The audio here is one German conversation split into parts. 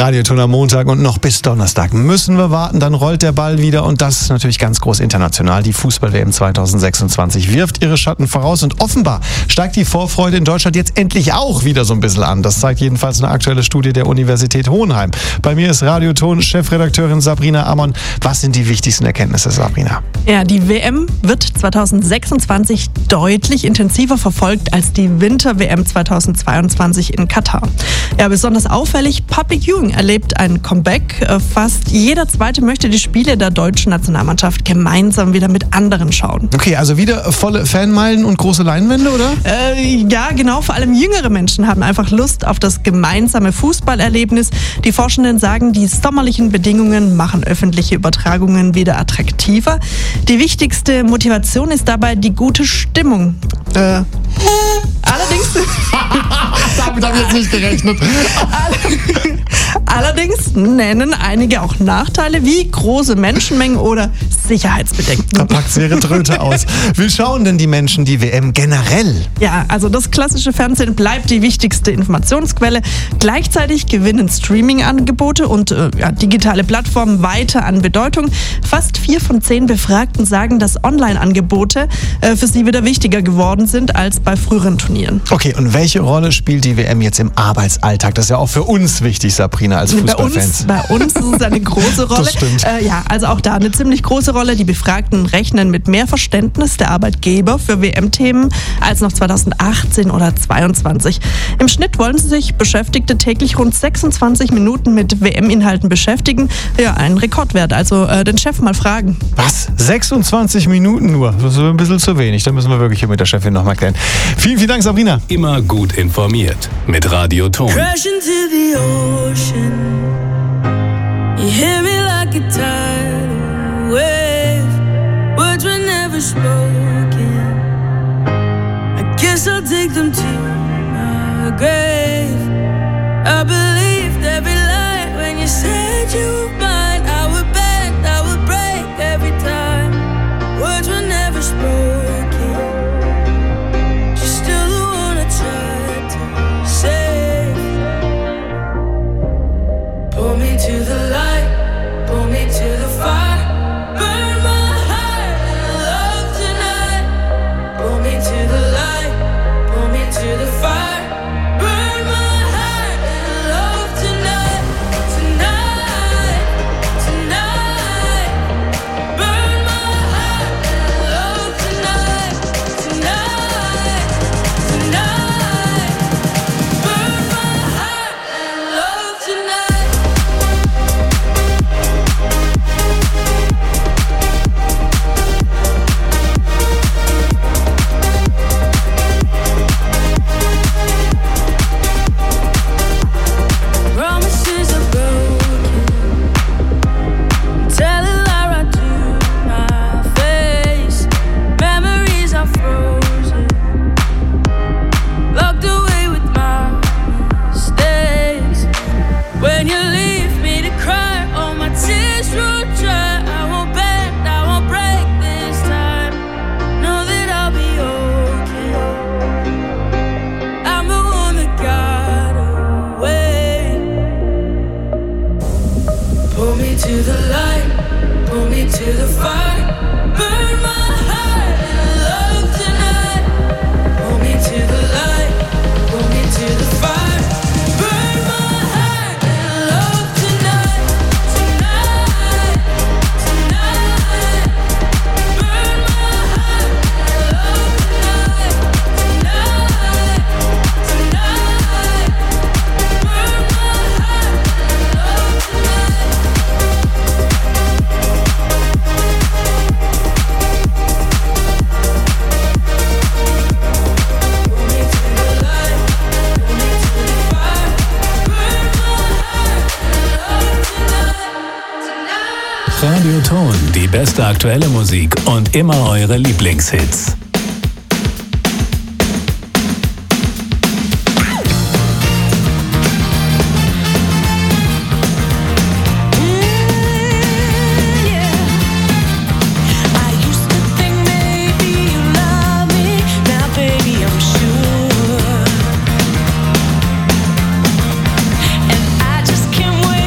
Radioton am Montag und noch bis Donnerstag müssen wir warten, dann rollt der Ball wieder und das ist natürlich ganz groß international. Die Fußball-WM 2026 wirft ihre Schatten voraus und offenbar steigt die Vorfreude in Deutschland jetzt endlich auch wieder so ein bisschen an. Das zeigt jedenfalls eine aktuelle Studie der Universität Hohenheim. Bei mir ist Radioton-Chefredakteurin Sabrina Amon. Was sind die wichtigsten Erkenntnisse, Sabrina? Ja, die WM wird 2026 deutlich intensiver verfolgt als die Winter-WM 2022 in Katar. Ja, besonders auffällig, Public Viewing erlebt ein Comeback. Fast jeder Zweite möchte die Spiele der deutschen Nationalmannschaft gemeinsam wieder mit anderen schauen. Okay, also wieder volle Fanmeilen und große Leinwände, oder? Ja, genau. Vor allem jüngere Menschen haben einfach Lust auf das gemeinsame Fußballerlebnis. Die Forschenden sagen, die sommerlichen Bedingungen machen öffentliche Übertragungen wieder attraktiver. Die wichtigste Motivation ist dabei die gute Stimmung. Allerdings... Damit habe ich jetzt nicht gerechnet. Allerdings nennen einige auch Nachteile wie große Menschenmengen oder Sicherheitsbedenken. Da packt sie ihre Tröte aus. Wie schauen denn die Menschen die WM generell? Ja, also das klassische Fernsehen bleibt die wichtigste Informationsquelle. Gleichzeitig gewinnen Streaming-Angebote und digitale Plattformen weiter an Bedeutung. Fast 4 von 10 Befragten sagen, dass Online-Angebote für sie wieder wichtiger geworden sind als bei früheren Turnieren. Okay, und welche Rolle spielt die WM jetzt im Arbeitsalltag? Das ist ja auch für uns wichtig, Sabrina, als Fußballfans. Bei uns ist es eine große Rolle. Das stimmt. Also auch da eine ziemlich große Rolle. Die Befragten rechnen mit mehr Verständnis der Arbeitgeber für WM-Themen als noch 2018 oder 2022. Im Schnitt wollen sich Beschäftigte täglich rund 26 Minuten mit WM-Inhalten beschäftigen. Ja, ein Rekordwert. Also den Chef mal fragen. Was? 26 Minuten nur? Das ist ein bisschen zu wenig. Da müssen wir wirklich mit der Chefin nochmal klären. Vielen, vielen Dank, Sabrina. Immer gut informiert mit Radioton. Crash into the ocean. You hear me like a tidal wave. Words were never spoken. I guess I'll take them to my grave. I believed every lie when you said you were mine. I would bend, I would break every time. Words were never spoken. You're still the one I tried to save. Pull me to the light, pull me to the fire. Burn my heart in love tonight. Pull me to the light, pull me to the fire. Burn my heart in love tonight. Tonight, tonight. Burn my heart in love tonight. Tonight, tonight. Burn my heart in love tonight. Promises are broken. Tell a lie right to my face. Memories are frozen. Locked away with my mistakes. When you leave me to cry, all my tears will dry. I won't bend, I won't break this time. Know that I'll be okay. I'm the one that got away. Pull me to the light, pull me to the fire. Burn my heart in love tonight. Pull me to the light, pull me to the fire. Burn my heart in love tonight. Tonight, tonight. Burn my heart in love tonight. Tonight, tonight. Burn my heart in love tonight. Pull me to the light, pull me to the fire. Burn my heart in love tonight. Tonight. Radioton, die beste aktuelle Musik und immer eure Lieblingshits. I used to think maybe you love me. Now, baby, I'm sure. And I just can't wait.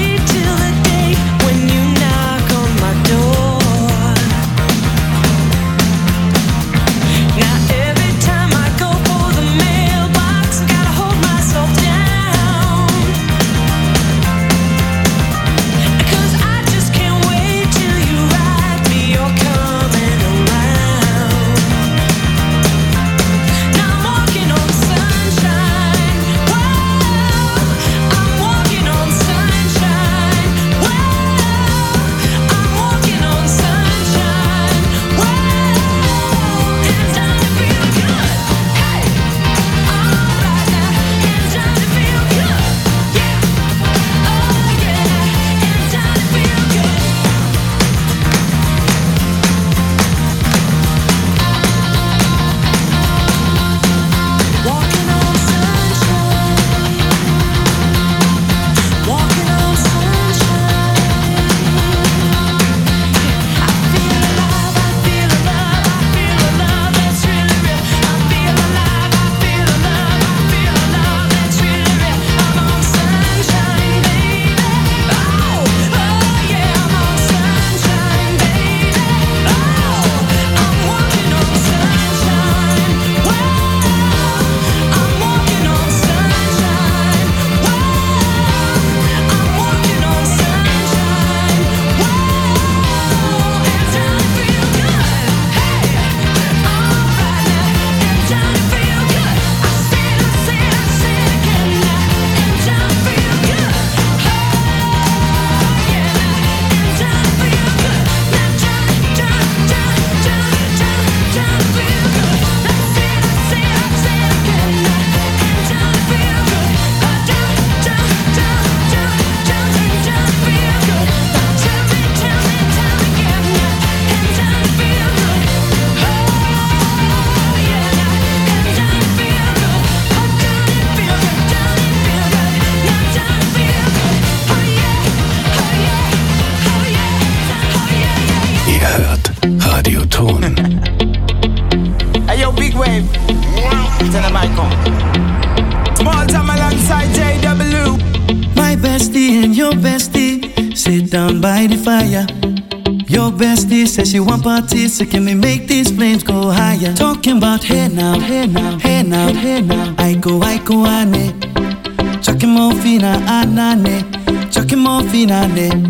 fire. Your bestie says she want parties, so can we make these flames go higher? Talking about hey now, hey now, hey now, hey now. I go ane. Chucking more fina anane. Chucking more fina ane.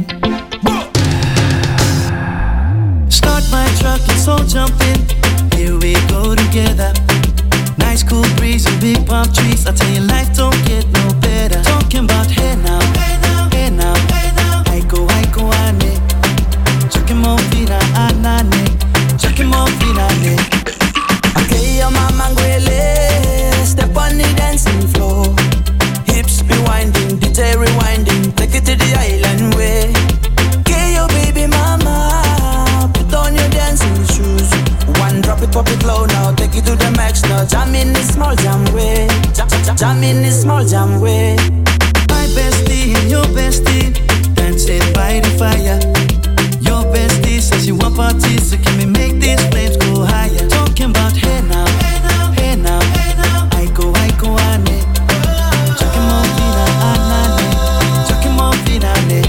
Start my truck, let's all jump in. Here we go together. Nice cool breeze and big palm trees. I tell you, life don't get no better. Talking about hey now, hey now, hey now, hey now. I go ane. Chucking more fina anane. Chucking more fina ane. Okay, your mama ngwele. Step on the dancing floor. Hips be winding, DJ rewinding. Take it to the island way. Okay, your baby mama. Put on your dancing shoes. One drop it, pop it low now. Take it to the max now. Jam in this small jam way. Jam in this small jam way. My bestie and your bestie dancing by the fire. Your bestie says she want parties, so can we make these flames go higher? Talking about hey now, hey now, hey now, hey now. I go ane. Chucking more fina anane. Chucking more fina ane.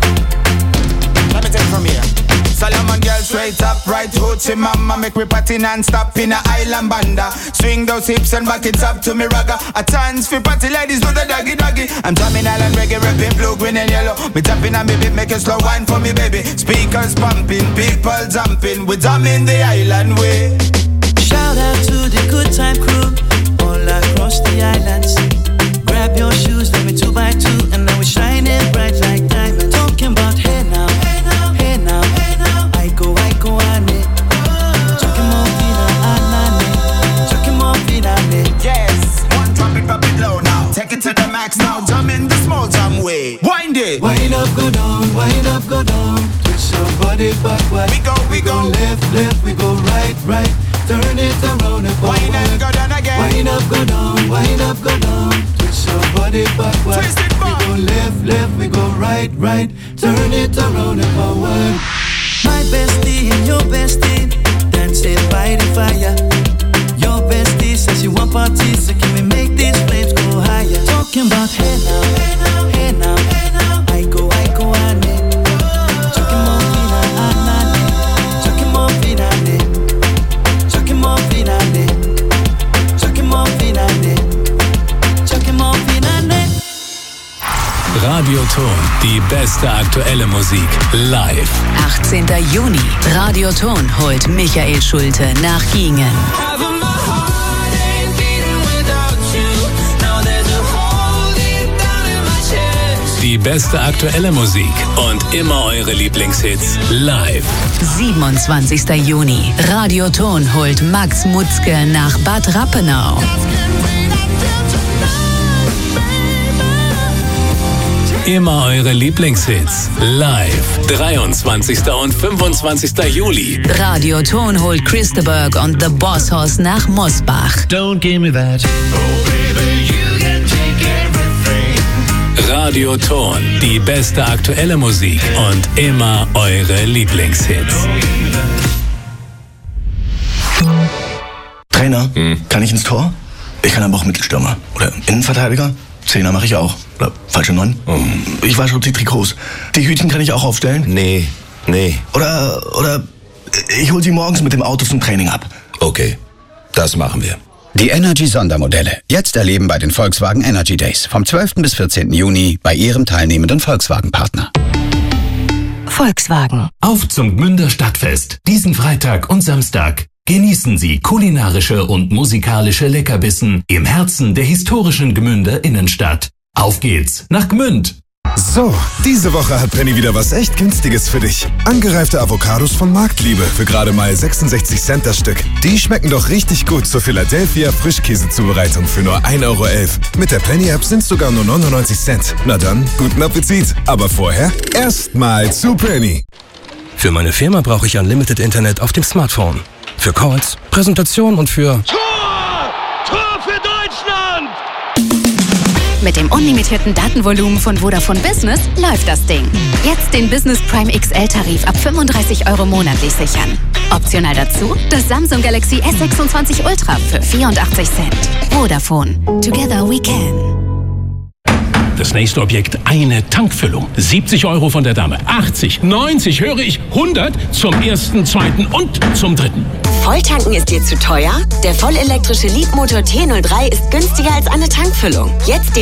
Let me take it from here. Solomon girl straight up, right hoochie mama. Make we party non-stop in a island banda. Swing those hips and back it up to me ragga. A chance for party ladies do the doggy doggy. I'm drumming island reggae, rapping blue, green and yellow. Me tapping on me beat, make a slow wine for me baby. Speakers pumping, people jumping. We drumming the island way. Shout out to the good time crew all across the islands. Grab your shoes, let me 2x2, and now we're shining bright like diamonds. Talking about hey now, hey now, hey now, hey now. I go ane. Chucking more fina anane. Chucking more fina ane. Yes, one drop it low now. Take it to the max now. Jump in the small jam way. Wind it. Wind up, go down, wind up, go down. Twist your body backward. We go left, we go right. Turn it around and forward. Wind up, go down again. Wind up, go down, wind up, go down. Twist your body backward. Twist it back. We go left, we go right. Turn it around and forward. My bestie and your bestie dancing by the fire. Your bestie says she want parties, so can we make these flames go higher? Talking about hey now, hey now, hey now, hey now. I go ane. Chucking more fina anane. Chucking more fina ane. Chucking more fina ane. Chucking more fina ane. Chucking more fina ane. Radioton, die beste aktuelle Musik, live. 18. Juni. Radioton holt Michael Schulte nach Giengen. Die beste aktuelle Musik und immer eure Lieblingshits, live. 27. Juni. Radioton holt Max Mutzke nach Bad Rappenau. Immer eure Lieblingshits, live. 23. und 25. Juli. Radioton holt Christeberg und The Boss Hoss nach Mosbach. Don't give me that. Oh baby, you can take everything. Radioton, die beste aktuelle Musik und immer eure Lieblingshits. Trainer, kann ich ins Tor? Ich kann aber auch Mittelstürmer. Oder Innenverteidiger? Zehner mache ich auch. Oder falsche 9. Ich wasche die Trikots. Die Hütchen kann ich auch aufstellen? Nee. Oder ich hole sie morgens mit dem Auto zum Training ab. Okay, das machen wir. Die Energy-Sondermodelle. Jetzt erleben bei den Volkswagen Energy Days. Vom 12. bis 14. Juni bei Ihrem teilnehmenden Volkswagen-Partner. Volkswagen. Auf zum Gmünder Stadtfest. Diesen Freitag und Samstag. Genießen Sie kulinarische und musikalische Leckerbissen im Herzen der historischen Gmünder Innenstadt. Auf geht's nach Gmünd! So, diese Woche hat Penny wieder was echt Günstiges für dich. Angereifte Avocados von Marktliebe für gerade mal 66 Cent das Stück. Die schmecken doch richtig gut zur Philadelphia Frischkäsezubereitung für nur 1,11 Euro. Mit der Penny-App sind sogar nur 99 Cent. Na dann, guten Appetit. Aber vorher erstmal zu Penny. Für meine Firma brauche ich Unlimited Internet auf dem Smartphone. Für Calls, Präsentationen und für... Tor für Deutschland! Mit dem unlimitierten Datenvolumen von Vodafone Business läuft das Ding. Jetzt den Business Prime XL-Tarif ab 35 Euro monatlich sichern. Optional dazu das Samsung Galaxy S26 Ultra für 84 Cent. Vodafone. Together we can. das nächste Objekt eine Tankfüllung. 70 € von der Dame, 80, 90, höre ich, 100 zum ersten, zweiten und zum dritten. Volltanken ist dir zu teuer? Der vollelektrische Leapmotor T03 ist günstiger als eine Tankfüllung. Jetzt den